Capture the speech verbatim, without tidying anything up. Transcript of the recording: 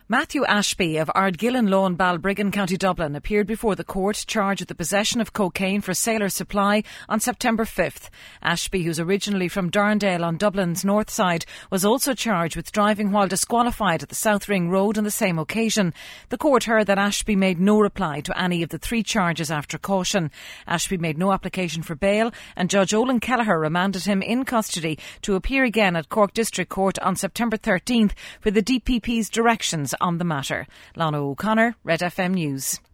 Matthew Ashby of Ardgillan Law in Balbriggan, County Dublin, appeared before the court charged with the possession of cocaine for sale or supply on September fifth. Ashby, who's originally from Darndale on Dublin's north side, was also charged with driving while disqualified at the South Ring Road on the same occasion. The court heard that Ashby made no reply to any of the three charges after caution. Ashby made no application for bail, and Judge Olin Kelleher remanded him in custody to appear again at Cork District Court on September thirteenth for the D P P's directions on the matter. Lana O'Connor, Red F M News.